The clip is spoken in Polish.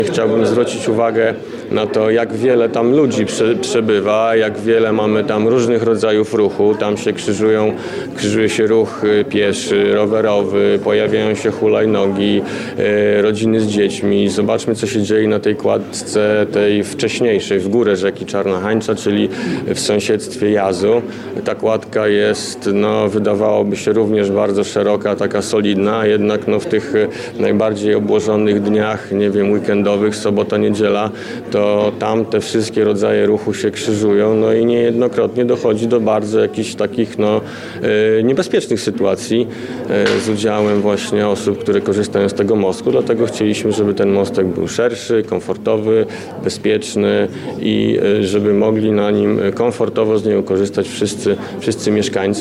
Chciałbym zwrócić uwagę na to, jak wiele tam ludzi przebywa, jak wiele mamy tam różnych rodzajów ruchu. Tam się krzyżuje się ruch pieszy, rowerowy, pojawiają się hulajnogi, rodziny z dziećmi. Zobaczmy, co się dzieje na tej kładce tej wcześniejszej, w górę rzeki Czarna-Hańcza, czyli w sąsiedztwie Jazu. Ta kładka jest, wydawałoby się również bardzo szeroka, taka solidna, a jednak w tych najbardziej obłożonych dniach, weekendowych, sobota, niedziela, to tam te wszystkie rodzaje ruchu się krzyżują, i niejednokrotnie dochodzi do bardzo jakichś takich niebezpiecznych sytuacji z udziałem właśnie osób, które korzystają z tego mostu. Dlatego chcieliśmy, żeby ten mostek był szerszy, komfortowy, bezpieczny i żeby mogli na nim komfortowo z niego korzystać wszyscy mieszkańcy.